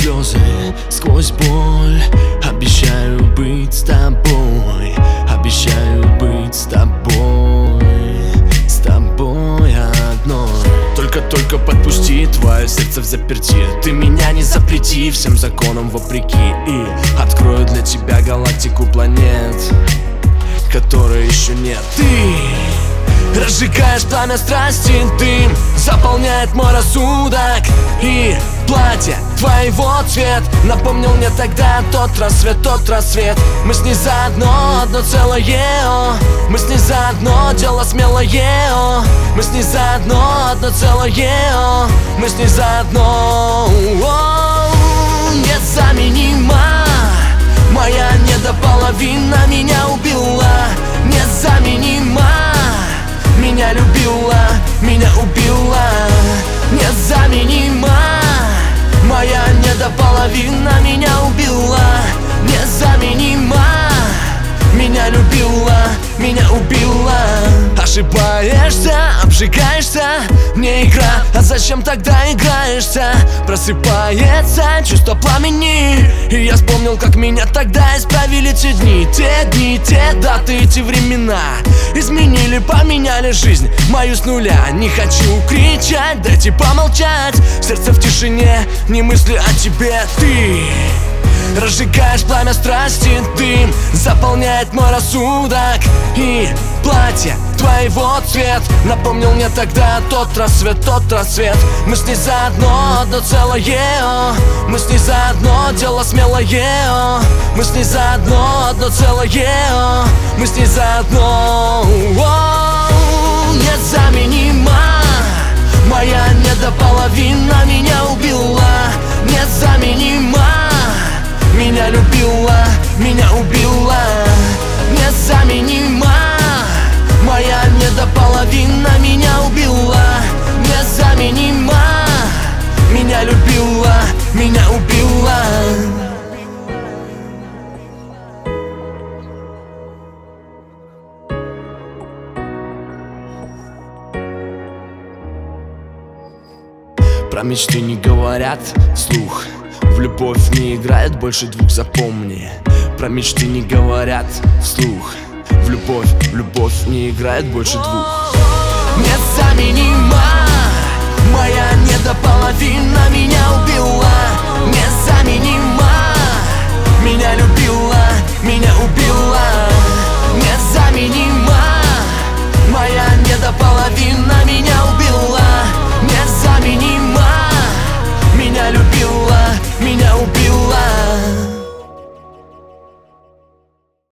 слезы, сквозь боль. Обещаю быть с тобой, обещаю быть с тобой одной. Только подпусти твое сердце в заперти. Ты меня не запрети всем законам вопреки. И открою для тебя галактику планет, которой еще нет. Ты разжигаешь пламя страсти, дым заполняет мой рассудок. И платье твоего цвет напомнил мне тогда тот рассвет. Мы с ней заодно, одно целое, мы с ней заодно, дело смелое. Мы с ней заодно, одно целое, мы с ней заодно. Незаменима моя недополовина, меня убила. Незаменима, меня любила, меня убила. Незаменима моя недополовина, меня убила. Незаменима, меня любила, меня убила. Ошибаешься, обжигаешься, не игра, а зачем тогда играешься? Просыпается чувство пламени, и я вспомнил, как меня тогда исправили те дни, те даты, эти времена. Изменили, поменяли жизнь мою с нуля. Не хочу кричать, дайте помолчать. Сердце в тишине, не мысли о тебе. Ты разжигаешь пламя страсти, дым заполняет мой рассудок. И платье твоего цвет напомнил мне тогда тот рассвет. Мы с ней заодно, одно целое, мы с ней заодно, дело смелое. Мы с ней заодно, одно целое, мы с ней заодно. Незаменима моя недополовина, меня убила. Незаменима, меня любила, меня убила. Незаменима моя недополовина, меня убила. Незаменима, меня любила, меня убила. Про мечты не говорят вслух, в любовь не играет больше двух, запомни. Про мечты не говорят вслух, в любовь не играет больше двух. Незаменима моя недополовина, меня убила. Незаменима, меня любила.